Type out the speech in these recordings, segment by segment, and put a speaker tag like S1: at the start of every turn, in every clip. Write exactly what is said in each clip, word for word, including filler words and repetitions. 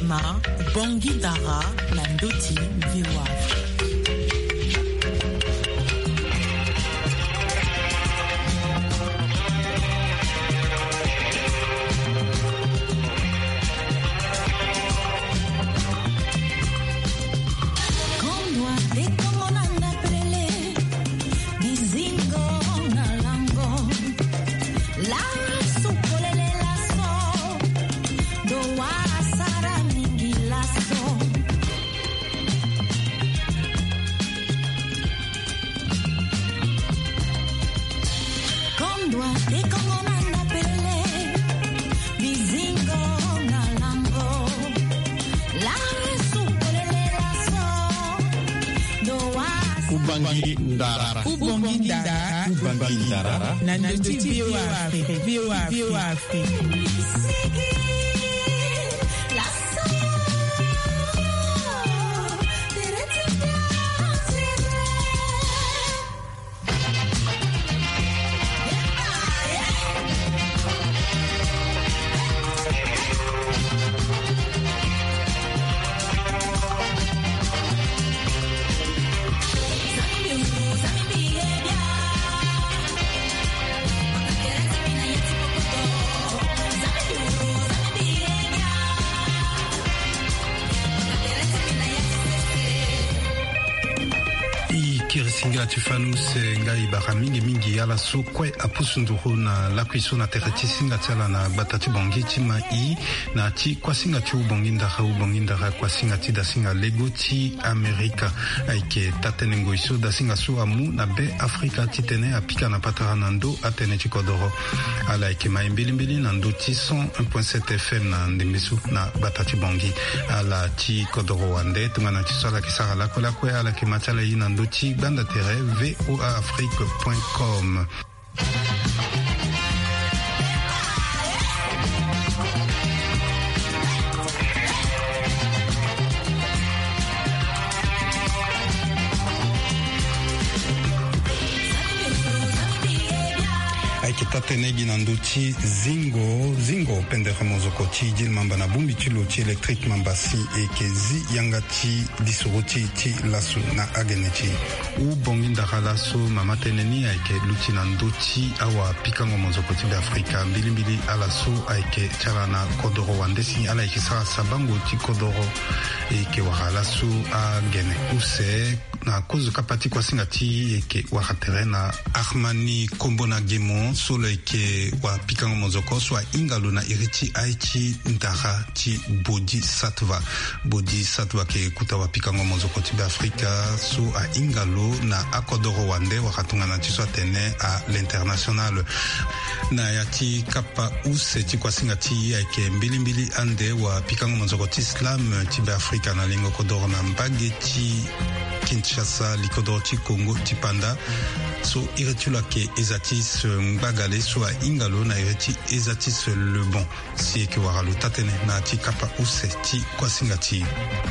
S1: Gema, Bongi Dara, Nandoti, Viwa.
S2: Ubangi Ndara. Ubangi Ndara. Ubangi Ndara.
S3: Nandoti Viwa Afrique. Viwa Afrique.
S4: Singa tufanu se ngai bara mingi mingi ala so kwe apusunduru na lakuiso na tereti singa tala na batati bongi tima i na ti kwa singa tu bongi ndara u bongi ndara kwa singa ti da singa lego ti Amerika aike tatenengo iso da singa so amu na be Afrika ti tene apika na patara nando atene ti kodoro ala ike maimbili mbili nando ti cent un virgule sept F M na ndembesu na batati bongi ala ti kodoro wande tungana ti sola kisara lako lakwe ala ke matala i nando ti banda v o a afrique point com. Tatenegi nanduti zingo zingo pendera mozoko ti jil mamba na bumbi ti lo ti electric mamba si e ke zi yanga ti disoro ti ti lasu na agene ti u bongi ndara lasu mama teneni aike luti nanduti awa pikango mozoko ti Afrika mbili mbili ala su aike tala na kodoro wandesi ala ike sara sabango ti kodoro e ke wara lasu agene use na kozu kapati kwa singa ti e ke wara terena Armani Kombona Gemon solo ke wa pikango mozoko so ingalo na iriti aichi ndara ti Bodhisattva Bodhisattva ke kuta wa pikango mozoko ti Afrika so a ingalo na akodoro wande wa katunga na ti so tene a l'international na yati kapa use ti kwa singa ti ke mbili mbili ande wa pikango mozoko ti Islam ti Afrika na lingo kodoro na mbage ti Kinshasa likodoro ti Congo ti Panda so iretula ke ezatis mbagale so a ingalo na ireti ezatis le bon si ke waralu tatene na ti kapa use ti kwa singa ti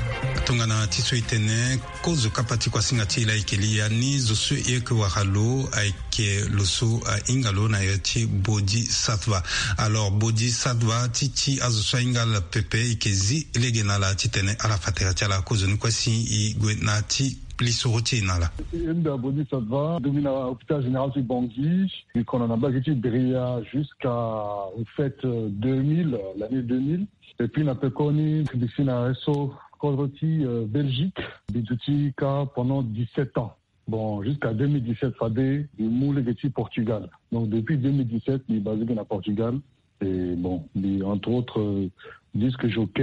S4: tongana ti so itene kozo kapa ti kwa singa ti la ikeli ya ni zo so e ke waralu aike loso a ingalo na ireti Bodhisattva alors Bodhisattva ti ti azo so ingala pepe ikezi legena la ti tene ala fatera ti ala kozo ni kwa si i gwe na ti Plisorotinala.
S5: Une Bodhisattva domine à l'hôpital général du Bangui, et qu'on en a bagagé Bria jusqu'au fait deux mille, l'année deux mille. Et puis, on a pu connaître d'ici à Resso, Kodroti, Belgique, Bidouti, pendant dix-sept ans. Bon, jusqu'à deux mille dix-sept, Fadé, il moule le Portugal. Donc, depuis deux mille dix-sept, il est basé dans Portugal. Et bon, il, entre autres, euh, disque jockey,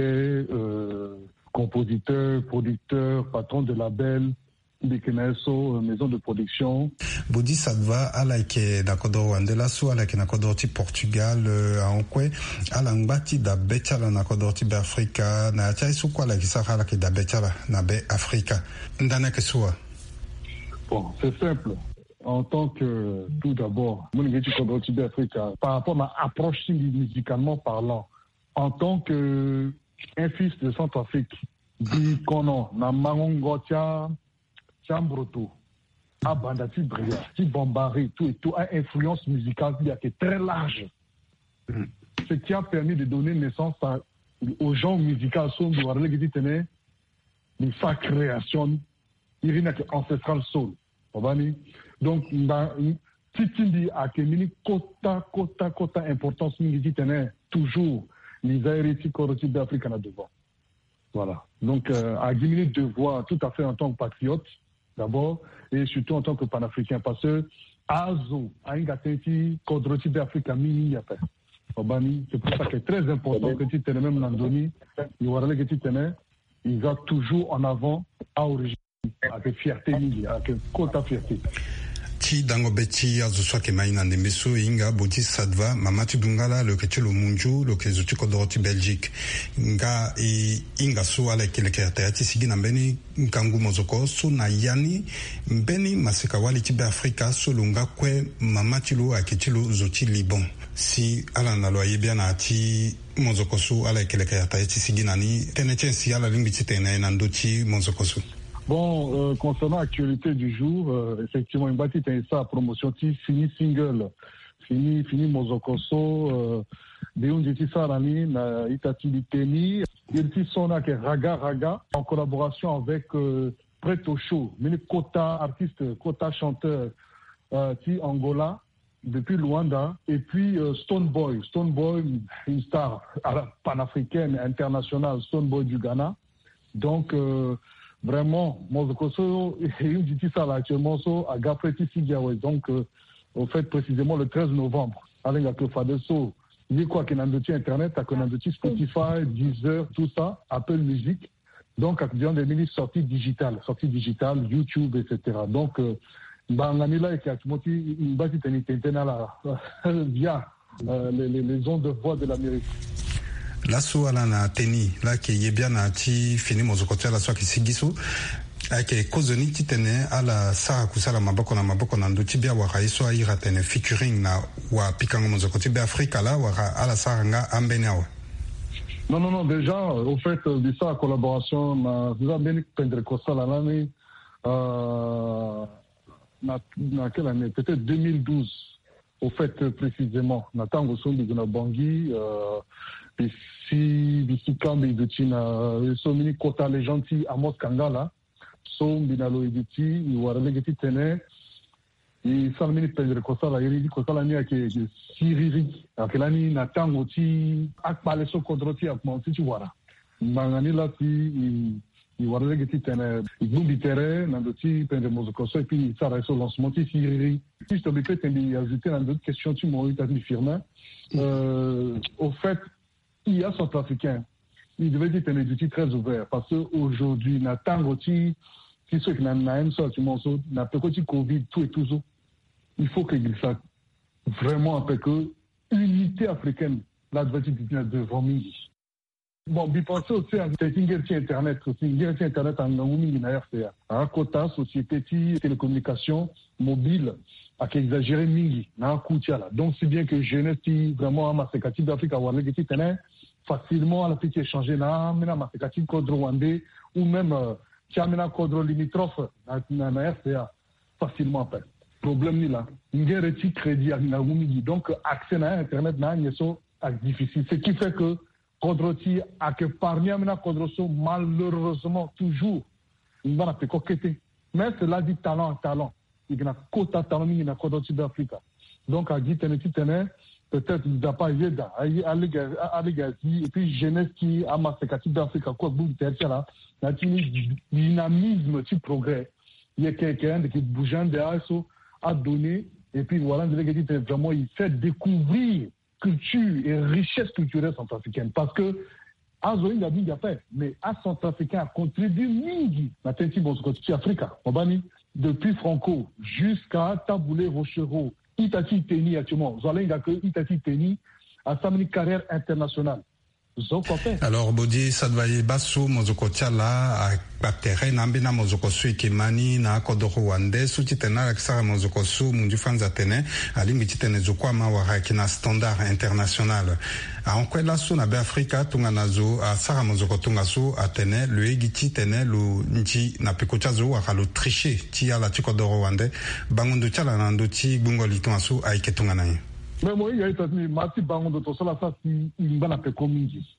S5: euh, compositeur, producteur, patron de label, Bikeneso, maison de production.
S4: Bodhisattva ala ke na kodoro andela so ala ke na kodoro ti Portugal a onkwe ala ngbati da betala na kodoro ti be Afrika na chai su kwa la ki sa ala ke da betala na be Afrika ndana ke soa.
S5: Bon, c'est simple. En tant que, tout d'abord, mon église kodoro ti be Afrika par rapport à ma approche musicalement parlant, en tant que un fils de Centrafrique, dit kono na mangongotia Chambroto, Abandati Bria, qui Bombari, tout et tout, a influence musicale qui est très large. Ce qui a permis de donner naissance à aux gens musicaux sont de voir les tene de sa création il y a ancestral soul donc dans titindi a que mini quota quota quota importance mingi tene toujours les aérétiques corruptifs d'Afrique en devant. Voilà. Donc, euh, à diminuer de voix tout à fait en tant que patriote, d'abord, et surtout en tant que panafricain, parce que Azo, a une gâterie corruptive d'Afrique à mini après. C'est pour ça que c'est très important que tu tenais même Nandoni, il y aura les que tu tenais, ils ont toujours en avant à origine, avec fierté, avec quota fierté.
S4: Ti dango beti azu swake maina ndembeso inga boti sadva mamati dungala lo ke chelo munju lo ke zuti kodoroti Belgique nga e inga so ala kele ke atati sigina mbeni nkangu mozoko so na yani mbeni maseka wali tibe Afrika so lunga kwe mamati lo akechelo zoti Liban si ala na lo yebia na ti mozoko so ala kele ke atati sigina ni tenetsi ala lingiti tena na ndoti mozoko so.
S5: Bon, euh, concernant l'actualité du jour, euh, effectivement, une bâtisse est ça, promotion, fini single, fini, fini Mozokoso, euh, Deun Diti Sarani, Itati Liteni, Irti Sona, qui est Raga Raga, en collaboration avec euh, Preto Show, Mini Kota, artiste, Kota chanteur, euh, Ti Angola, depuis Luanda, et puis euh, Stone Boy, Stone Boy, une star panafricaine, internationale, Stone Boy du Ghana. Donc, euh, vraiment, Mozokoso et une dit ça là actuellement so à Gafreti Sigiawe. Donc, euh, au fait, précisément le treize novembre, avec la Fadeso, il y a quoi qu'il y a un outil internet, qu'il y a un outil Spotify, Deezer, tout ça, Apple Music. Donc, il y a des mini sorties digitales, sorties digitales, YouTube, et cetera. Donc, Banganila et Kiatumoti, une bâtisse via les ondes de voix de l'Amérique.
S4: La so ala na teni la ke yebia na ti fini mozokotia la so ki sigiso ake kozoni ti tene ala sara kusala maboko na maboko na nduti bia wa raiso ira tene featuring na wa pikango mozokoti be Afrika la wa ala sara nga ambene awa.
S5: Non non non déjà au fait de ça collaboration na déjà bien pendre kosala la ni euh na na quelle année peut-être deux mille douze au fait précisément na tango so de na Bangui euh ici ici quand il dit na so mini kota les gentils Amos Kangala so binalo iditi i warale geti tene i salmini pendre kosala iri kosala ni ake siriri akelani na tango ti akpale so kodroti akmo ti wara mangani la ti i warale geti tene i gumbi tere na doti pendre mozokoso et puis ça reste au lancement ti siriri si je te peut-être ajouter dans d'autres questions tu m'as eu tani firmin euh au fait il y a Centrafricain, il devait être un édité très ouvert parce qu'aujourd'hui, na tangoti, si ceux qui n'ont pas ça, tu m'en sors, na petit Covid, tout et tout ça, il faut qu'il soit vraiment avec eux, unité africaine, là, devait être devant midi. Bon, il pensait aussi à une guerre Internet, une guerre Internet en Naoumi, en R C A. À Kota, société de télécommunications mobile, à exagérer mingi, na Koutiala. Donc, c'est bien que jeunesse, vraiment, à Masekati d'Afrique, à Warle, qui tenait facilement à la petite échanger, na, na Masekati, code rwandais, ou même, Tiamena, code limitrophe, na R C A, facilement après. Problème ni là. Une guerre est crédit à Naoumi. Donc, accès à Internet, na, n'est pas difficile. Ce qui fait que, Kodroti a que parmi amena Kodroso malheureusement toujours il va pas coqueter mais cela dit talent talent il y a quota talent il y a Kodroti d'Afrique donc à dit teneti tene peut-être il n'a pas yeda allégazi et puis jeunesse qui a masekati d'Afrique quoi boum tertia là la dynamisme du progrès il y a quelqu'un qui bougeant de asso a donné et puis voilà vraiment il fait découvrir culture et richesse culturelle centrafricaine parce que Azoïn a dit fait mais à centrafricain a contribué mingi na tenti bozokoti Afrika obani depuis Franco jusqu'à Taboulé Rochereau Itati Teni actuellement zolenga que Itati Teni a sa carrière internationale.
S4: Alors bodi sadvaye basu mozokotia la a terrain nambina mozokosu ikimani na kodoro wande suti tena akisara mozokosu mundu fanza tene alingi tene zokwa ma wa kina standard international a onkwela su na be Afrika tunga nazo a sara mozokotunga su atene le egiti tene lu nji na pikocha zo wa lo tricher ti ala ti kodoro wande bangundu chala na nduti bungoli tunga a iketunga naye.
S5: Mais moi, il y a eu Mati Bangondo, tout ça, ça, il va la pécomingi.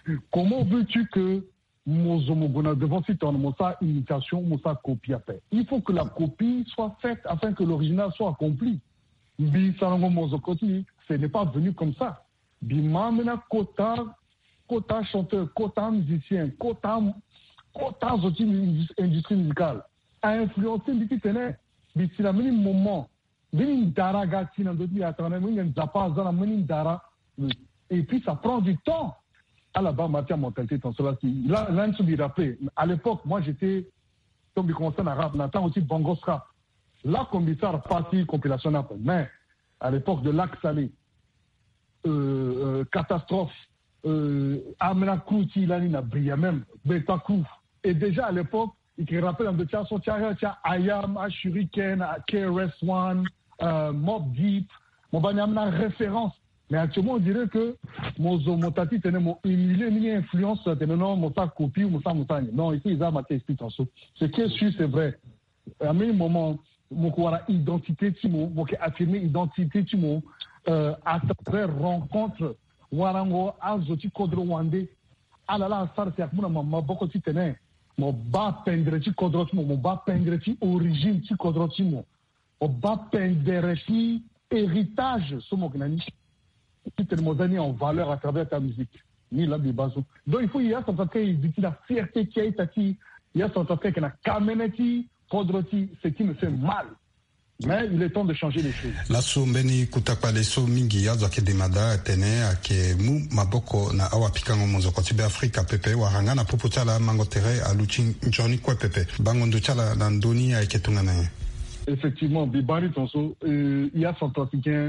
S5: Comment veux-tu que Mozomogona devant cette ça imitation, ça copie après? Il faut que la copie soit faite afin que l'original soit accompli. Bisarango Mozokoti, ce n'est pas venu comme ça. Bimamena Kota, Kota chanteur, Kota musicien, Kota, Kota industrie musicale a influencé Biti Tene. Biti la mini moment. Vini Dara Gati, Nandoti, Atana, Mini Zapa, Zana, Mini Dara. Et puis ça prend du temps. À la base, matière mentalité, dans cela. Là, là, je me rappelle. À l'époque, moi, j'étais, comme il commençait à rap, on attend aussi Bongos Rap. Là, comme il s'est parti, compilation rap. Mais, à l'époque de Lac Salé, euh, euh, Catastrophe, euh, Amena Kouti, là, il a brillé même, Betakou. Et déjà, à l'époque, il rappelle un de tia, son tia, tia, Ayam, Ashuriken, K R S One, euh, Mob Deep. Mon ban, il y a une référence. Mais actuellement, on dirait que Mozo Motati tenait mon humilié, ni influence, tenait non, mon ta copie ou mon ta montagne. Non, ici, ils ont ma explique en dessous. Ce qui est sûr, c'est vrai. À un moment, mon quoi, identité, Timo, mon affirmer identité, Timo, euh, à travers rencontre, Warango, Azoti, Kodro, Wande, ah là là, ça, c'est à mon maman, beaucoup de tenait. Mon bas pendre, ti Kodro, Timo, mon bas pendre, ti origine, ti Kodro, Timo. Mon bas pendre, ti héritage, ce mot, qui en valeur à travers ta musique. Ni là, donc il faut, il y a son fait la fierté qui a été, il y a son fait qu'il y a Kameneti, Kodroti, ce qui me fait mal. Mais il est temps de changer les choses.
S4: La sombeni kutakwa leso mingi ya zake demada tene ake mu maboko na awa pikango mozo kwa tibe Afrika pepe waranga na popo chala mangotere aluchi njoni kwa pepe. Bangondo chala na ndoni ya iketunga na ye.
S5: Effectivement, Bibari Tonso, il y a son trafiquant.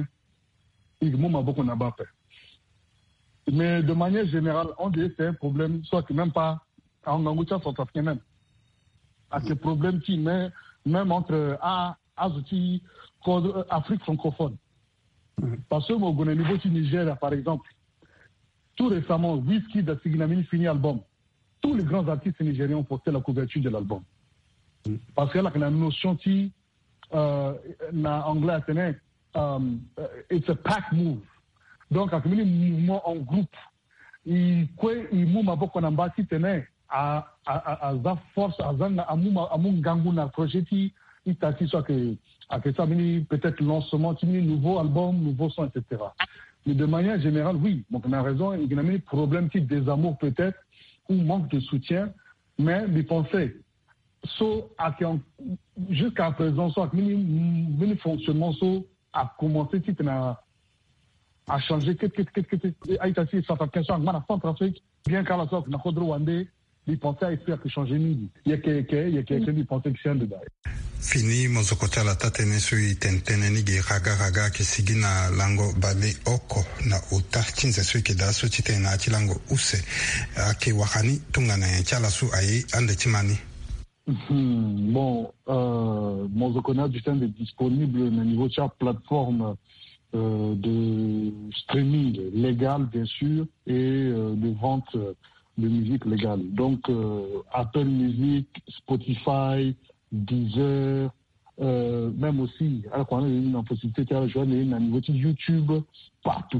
S5: Mais de manière générale, on dirait que c'est un problème, soit que même pas en Angoucha centrafricain même. À ce problème qui met même entre Azouti, Afrique francophone. Parce que au niveau du Niger, par exemple, tout récemment, Whisky de Signamini finit album. Tous les grands artistes nigériens ont porté la couverture de l'album. Parce que là, il y a une notion qui, en anglais, c'est Um, uh, it's a pack move. Donc, à un mouvement en groupe, il il mouvement beaucoup en bas qui tenait à à à force à zang à mouvement à mon gangu na projet qui il t'a dit soit que à que ça peut-être lancement qui nouveau album, nouveau son, et cetera. Mais de manière générale, oui. Donc, on a raison. Il y a un problème qui désamour peut-être ou manque de soutien, mais il pensait. So, jusqu'à présent, soit mini fonctionnement so a commencé à changer quelque chose ça fait question en Centrafrique bien qu'à la sorte na Kodro Wande il pensait à essayer de changer ni il y a quelqu'un il y a quelqu'un qui pensait que c'est un dedans
S4: fini mozokota la tatene sui tentene ni ge raga raga ke sigina lango bale oko na uta chinze sui ke da so chitena chilango use ake wakani tungana chala su ai ande chimani.
S5: Mmh, bon, euh, Mozokona du temps est disponible au niveau de chaque plateforme euh, de streaming légal, bien sûr, et euh, de vente de musique légale. Donc, euh, Apple Music, Spotify, Deezer, euh, même aussi, alors qu'on a une possibilité de rejoindre un niveau de YouTube, partout.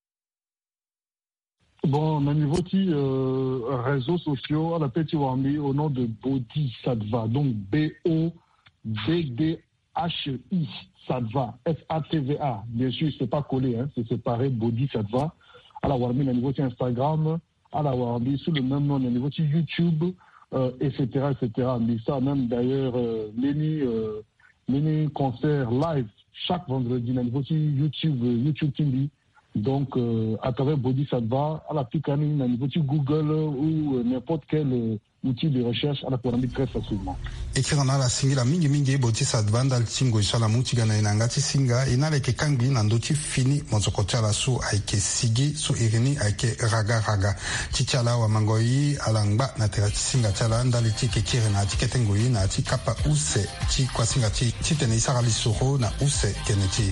S5: Bon, au niveau des euh, réseaux sociaux, à la petite Wambi, au nom de Bodhisattva, donc B O D D H I, Sattva, S A T V A. Bien sûr, c'est pas collé, hein, c'est séparé, Bodhisattva. À la Wambi, au niveau de Instagram, à la Wambi, sous le même nom, au niveau de YouTube, euh, et cetera, et cetera. Mais ça, même d'ailleurs, euh, mini, euh, mini concerts live chaque vendredi, au niveau de YouTube, euh, YouTube T V. Donc, euh, à travers Bodhisattva, à la Picani, à niveau de Google ou euh, n'importe quel euh, outil de recherche, à la Kurami très facilement.
S4: Écrire dans la singa mingi mingi Bodhisattva dans le tingo isala muti gana inangati singa inale ke kangi nandoti fini mozokocha la su aike sigi su irini aike raga raga chichala wa mangoi alangba na tera singa chala ndali tike kire na tike tengoi na tikapa use chi kwa singa chi chitene isara lisuro na use keneti.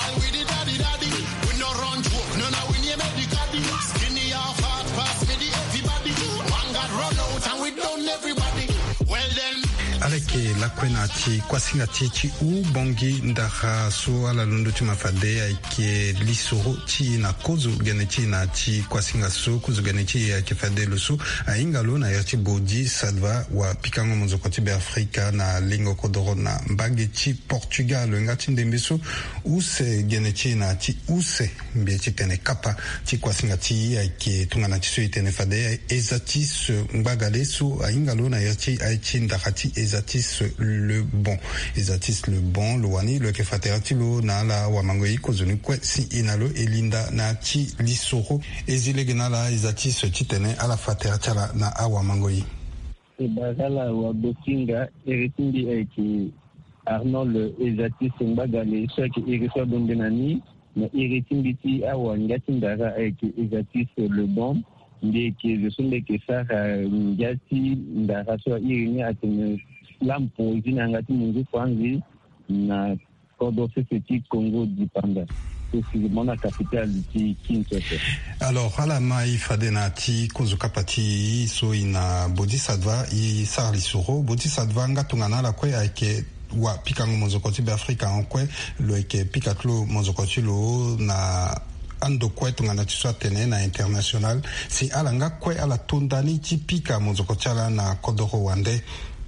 S6: Skinny or fat, pass me the
S4: aleke lakwena ti kwasinga ti ti u bongi ndara so ala londo ti mafade ayeke lisoro ti na kozo gene ti na ti kwasinga so kozo gene ti ayeke fade lo so ahinga lo na yer ti bodi sadva wa pikango monzoko ti beafrika na lingo kodoro na mbage ti portugal nga ti ndembe so use gene ti na ti use mbie ti tene kapa ti kwasinga ti ayeke tongana ti so e tene fade eza ti so ngbagale so ahinga lo na yer ti aye ti ndara ti eza ti so le bon eza ti le bon lo wani lo yeke fatera ti lo na ala wamango e kozoni kue si e na lo e linda na ti lisoro ezi lege na ala eza ti so ti tene ala fatera ti ala na awamango e
S6: e bagala wa bosinga e retindi ayeke Arnold eza ti so ngbagale so ayeke e reso adonge na ni na e retindi ti awa nga ti ndara ayeke eza ti so le bon nde yeke zo so ndeke sara nga ti ndara so airi ni atene lampo zi na nga ti mungu kwanzi na kodo sese ti Congo dipanda précisément na capitale ti Kinshasa.
S4: Alors ala mai fade na ti kozo kapa ti so ina bodhisattva i sara lisoro bodhisattva nga tongana ala kue ayeke wa pikango monzoko ti beafrika ankue lo yeke pika ti lo monzoko ti lo na ando kue tongana ti so atene na international si ala nga kue ala tondani ti pika monzoko ti ala na kodoro wande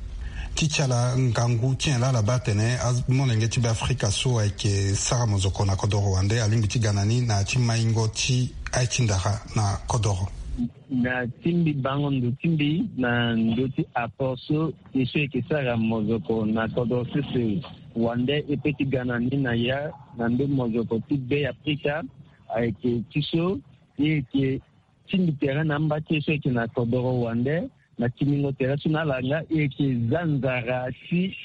S4: ti ti ala ngangu ti ala ala ba tene molenge ti beafrika so ayeke sara monzoko na kodoro wande alingbi ti ga na ni na ti maingo ti aye ti ndara na kodoro
S6: na timbi bango ndo timbi na ndo ti apport so e so yeke sara monzoko na kodoro sese wande e peut ti ga na ni na ya na ndo monzoko ti beafrika ayeke ti so e yeke timbi tere na mba ti e so yeke na kodoro wande na timingo tere so na ala nga e yeke za nzara ti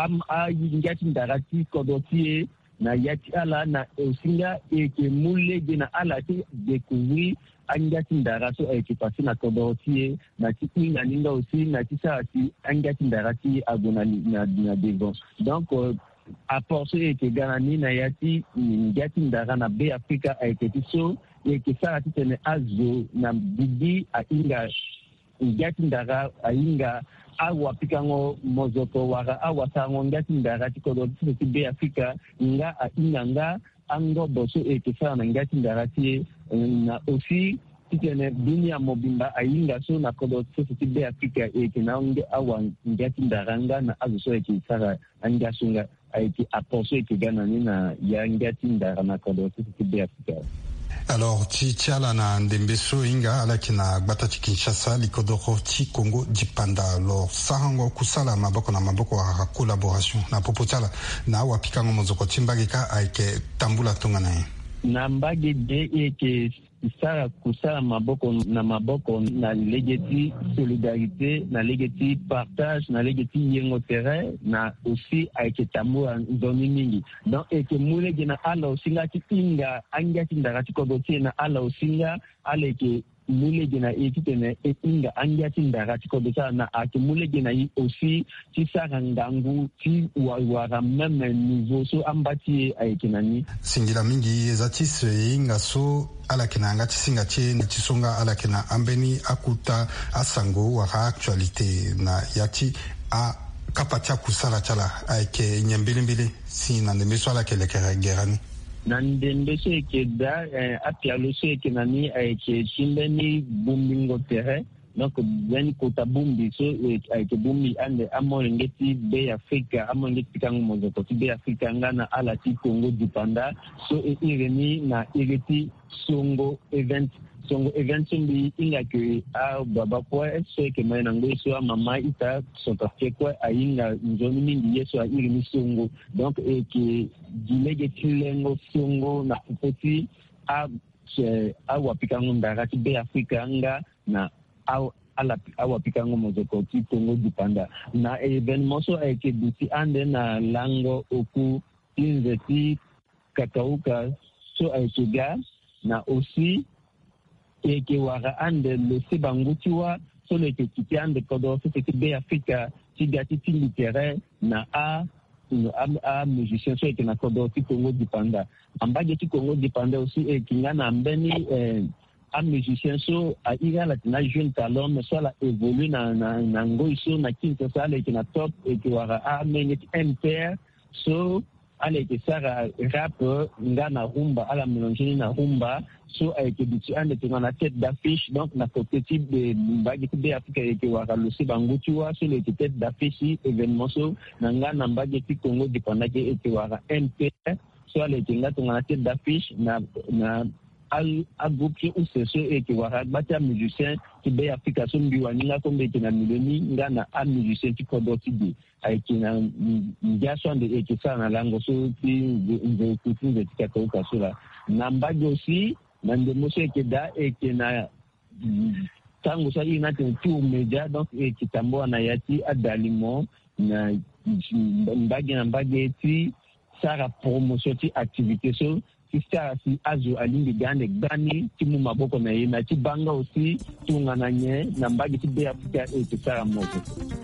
S6: ainga ti ndara ti kodro ti e na ya ti ala na aussi nga e yeke mu lege na ala ti découvrir ainga ti ndara so ayeke passe na kodro ti e na ti hinga ni nga aussi na ti sara ti ainga ti ndara ti ago na, na, na devant donc euh, apport so e yeke ga na ni na ya ti nga ti ndara na beafrika ayeke ti so e yeke sara ti tene azo na bibi ahinga ngati ndara ainga awa pikango mozoko wara awa sango ngati ndara ti kodo ti beafrika nga ainga nga ango boso e ke sara na ngati ndara ti na aussi ti tene dunia mobimba ainga so na kodo ti beafrika e ke na nge awa ngati ndara nga na azo so e ke sara anga sunga ai ti aposo e ke gana ni na ya ngati ndara na kodo ti beafrika.
S4: Alors ti ti ala na ndembe so hinga ala yeke na gbata ti Kinshasa likodoro ti Congo dipanda alors sarango kusala maboko na maboko waka collaboration na popo ti ala na awapikango monzoko ti mbage ka ayeke tambula tongana ye
S6: na mbage de e yeke sara kusala maboko na maboko na lege ti solidarité na lege ti partage na lege ti yengo tere na aussi ayeke tambula nzoni mingi donc e yeke mu lege na ala aussi nga ti hinga anga ti ndara ti kodo ti e na ala aussi nga ala yeke mu lege na e ti tene e hinga anga ti ndara ti kodo ti ala na ayeke mu lege na ye aussi ti sara ngangu ti wara même niveau so amba ti e ayeke na ni
S4: singila mingi eza ti so e hinga so ala yeke na yanga ti singa ti e ti so nga ala yeke na ambeni akuta asango wara actualité na ya ti a kapa ti akusala ti ala ayeke nye mbelembele si na ndembe so ala yeke lekere gera ni
S6: na ndembe so yeke da eh, apialo so yeke na ni ayeke ti mbeni bumbingo tere donc beni kota bumbi so ayeke bumbi ande amolenge ti beafrika amolenge ti pikango monzoko ti beafrika nga na ala ti Congo dipanda so e iri ni na iri ti songo event songo event so mbi hinga yeke ababa kue so yeke mai na ngoi so amama ita sotafe kue ahinga nzoni mingi ye so airi ni songo donc e yeke gi lege ti lengo songo na popo ti awapikango ndara ti beafrika nga na ala awapikango monzoko ti Congo dipanda na événement so ayeke duti ande na lango oku ti nze ti kakauka so ayeke ga na aussi e yeke wara ande lo se bango ti wa so lo yeke kiti ande kodo so ti beafrika ti ga ti tindi tere na a a musicien so yeke na kodo ti Congo dipanda ambage ti Congo dipanda aussi e yeke nga na mbeni eh, un musicien so a ira la tina jeune talent mais soit la évolue na na na ngoiso na Kinshasa le na top et que wara a menet M P R so ale ke sara rap nga na rumba ala mélanger na rumba so a été bitu ande te na tête d'affiche donc na côté type de mbagi de Afrique et que wara le sibangu tu vois sur le tête d'affiche événement so na nga na mbagi ti Congo dépendant que et que wara M P R so ale ke nga na tête d'affiche na na al agouki ou c'est ce et que wara bata musicien qui be application biwani la comme que na miloni nga na a musicien qui kodoti bi avec une ngiaso de et que ça na lango so ti de kuti de tikako kasura namba aussi na ndemoso que da et que na tango sa ina tour média donc et qui tambo na yati adalimo na mbagi na mbagi ti sara promotion ti activité so Kisha si azo alingi gane gani timu maboko na yena tibanga aussi tungana nye na mbagi tibe Afrika e kisara moto.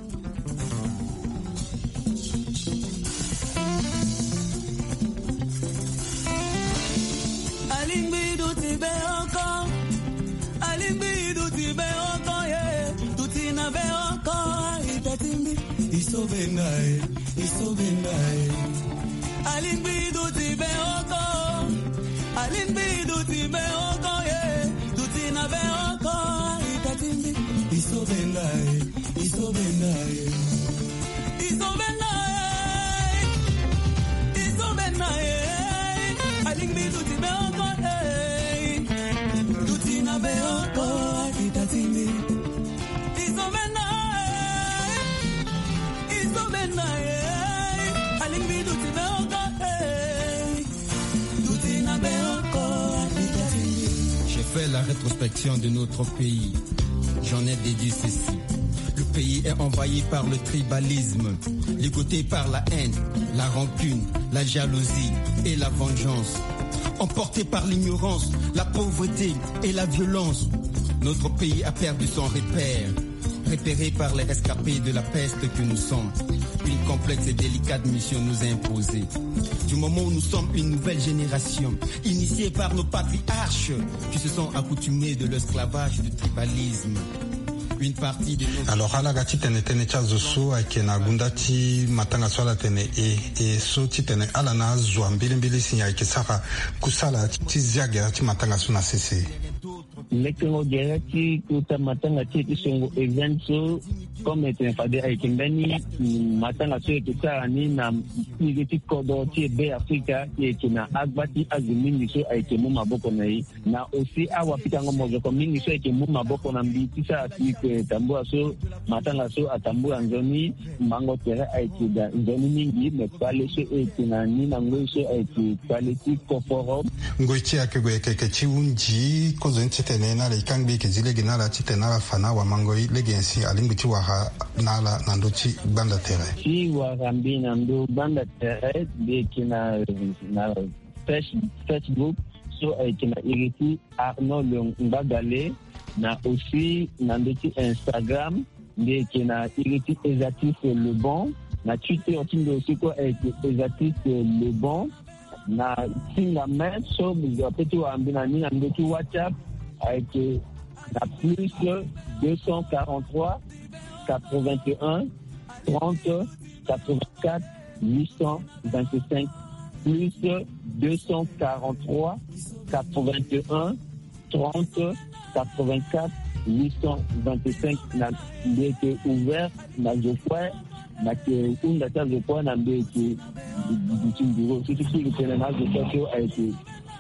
S7: Alimbi do tibe oko Alimbi do tibe oko ye tuti na be oko itatimbi iso bengae iso bengae Alimbi do tibe oko Alimbi do tibe oko ye tuti na be oko itatimbi iso bengae iso bengae iso bengae iso bengae Alimbi do tibe oko ye tuti na be oko itatimbi iso bengae iso bengae Alimbi do tibe oko
S8: J'ai fait la rétrospection de notre pays. J'en ai déduit ceci. Le pays est envahi par le tribalisme, ligoté par la haine, la rancune, la jalousie et la vengeance. Emporté par l'ignorance, la pauvreté et la violence. Notre pays a perdu son repère, repéré par les rescapés de la peste que nous sommes. Une complexe et délicate mission nous est imposée. Du moment où nous sommes une nouvelle génération, initiée par nos patriarches, qui se sont accoutumés de l'esclavage et du tribalisme. Une partie de nos...
S4: Alors, ala gati tene tene chazo so akena gundati matanga swala tene e e so tene ala na zwa mbili mbili sinya ikisaka kusala tiziaga ti matanga suna sese.
S6: Lekengo gerati kuta matanga ti songo event so comme était fade avec mbeni matanga so ekisa ni na igiti kodo ti be Afrika ki na agbati azimini so avec mu maboko na yi na aussi awa pitango mozo ko mingi so avec mu maboko na mbiti sa ti ke tambua so matanga so atambua nzoni mango tere avec da nzoni mingi me pale so ekina ni na ngo so avec pale ti koforo
S4: ngoiti akego ekeke ti unji kozo ntete na le kangbi ke zilege na la titena la fana wa mangoi legensi alimbiti wa na la nandochi banda tere
S6: si wa rambi nando banda tere de kina na Facebook so kina iriti Arnaud Mbagale na aussi nandochi Instagram de kina iriti Ezatif Le Bon na Twitter aussi ko Ezatif Le Bon na singa men so bizo peti wa ambina ni nandochi WhatsApp avec la plus deux cent quarante-trois quatre-vingt-un trente quatre-vingt-quatre huit cent vingt-cinq plus deux cent quarante-trois quatre-vingt-un trente quatre-vingt-quatre huit cent vingt-cinq na ndeke ouvert na jofwe na ke unda ta jofwe na ndeke butimbugo surtout sur le na jofwe a été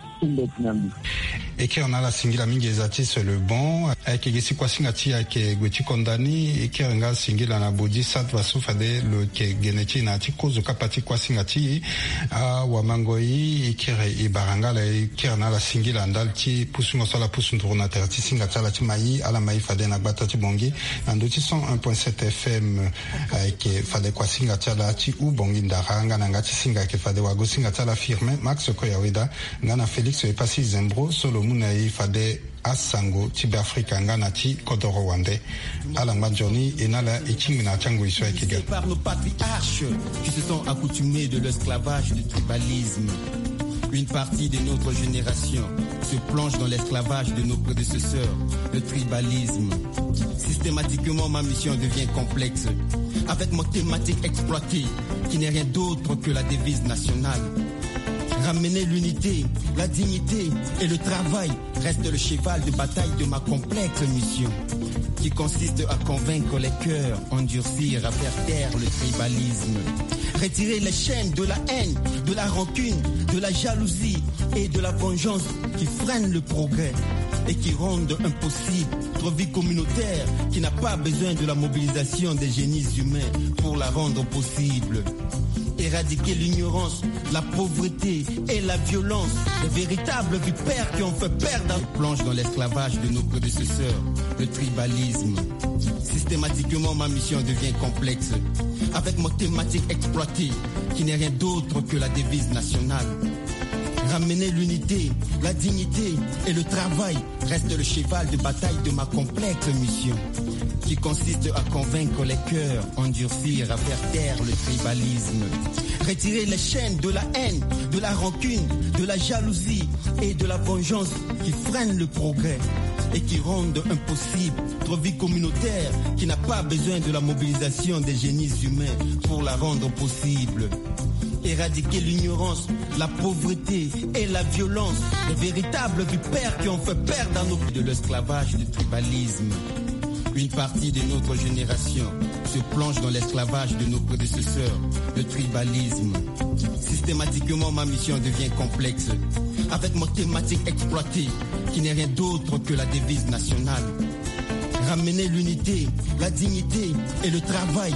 S4: et qui on a la singila mingi ezati c'est le bon avec gesi kwa singati avec gweti kondani et qui nga singila na bodi satva sufade le ke geneti na ti kozo kapati kwa singati a wa mangoi et qui e barangala et qui on a la singila ndalti pusungo sala pusundu na terti singata la ti mai ala mai fade na gbata ti bongi andoti cent un virgule sept F M avec fade kwa singata la ti u bongi ndaranga na ngati singa ke fade wa go singata la firme Max Koyaweda ngana Félix et Passi Zembro solo munayi fade asango tibe Afrika ngana ti kodoro wande ala majoni enala ichimina chango iso ekiga
S8: par nos patriarches qui se sont accoutumés de l'esclavage du tribalisme Une partie de notre génération se plonge dans l'esclavage de nos prédécesseurs, le tribalisme. Systématiquement, ma mission devient complexe, avec mon thématique exploitée, qui n'est rien d'autre que la devise nationale. Ramener l'unité, la dignité et le travail reste le cheval de bataille de ma complexe mission, qui consiste à convaincre les cœurs, endurcir, à faire taire le tribalisme, retirer les chaînes de la haine, de la rancune, de la jalousie et de la vengeance qui freinent le progrès et qui rendent impossible notre vie communautaire qui n'a pas besoin de la mobilisation des génies humains pour la rendre possible. Éradiquer l'ignorance, la pauvreté et la violence, les véritables vipères qui ont fait perdre et plonge dans l'esclavage de nos prédécesseurs, le tribalisme. Systématiquement, ma mission devient complexe, avec mon thématique exploitée, qui n'est rien d'autre que la devise nationale. Ramener l'unité, la dignité et le travail reste le cheval de bataille de ma complexe mission, qui consiste à convaincre les cœurs, endurcir, à faire taire le tribalisme, retirer les chaînes de la haine, de la rancune, de la jalousie et de la vengeance qui freinent le progrès et qui rendent impossible notre vie communautaire qui n'a pas besoin de la mobilisation des génies humains pour la rendre possible. Éradiquer l'ignorance, la pauvreté et la violence, les véritables vipères qui ont fait perdre à nos pays de l'esclavage du tribalisme. Une partie de notre génération se plonge dans l'esclavage de nos prédécesseurs, le tribalisme. Systématiquement, ma mission devient complexe, avec mon thématique exploitée, qui n'est rien d'autre que la devise nationale. Ramener l'unité, la dignité et le travail.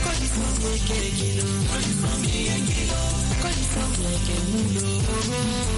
S7: Kilo,